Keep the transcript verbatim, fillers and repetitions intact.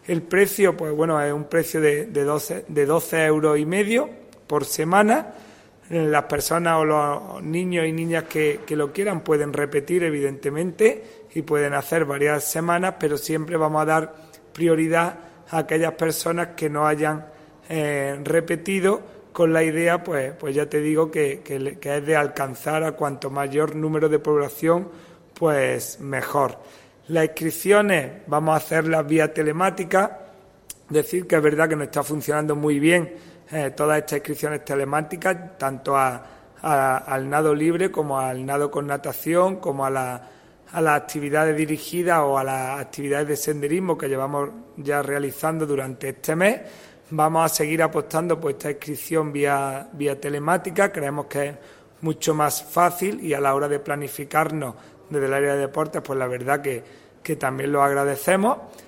El precio, pues bueno, es un precio de, de, doce, de doce euros y medio por semana. Las personas o los niños y niñas que, que lo quieran pueden repetir, evidentemente, y pueden hacer varias semanas, pero siempre vamos a dar prioridad a aquellas personas que no hayan eh, repetido, con la idea, pues, pues ya te digo, que, que, que es de alcanzar a cuanto mayor número de población, pues mejor. Las inscripciones vamos a hacerlas vía telemática, decir que es verdad que nos está funcionando muy bien Eh, todas estas inscripciones telemáticas, tanto a, a, al nado libre como al nado con natación, como a, la, a las actividades dirigidas o a las actividades de senderismo que llevamos ya realizando durante este mes. Vamos a seguir apostando por esta inscripción vía, vía telemática. Creemos que es mucho más fácil y a la hora de planificarnos desde el área de deportes, pues la verdad que, que también lo agradecemos.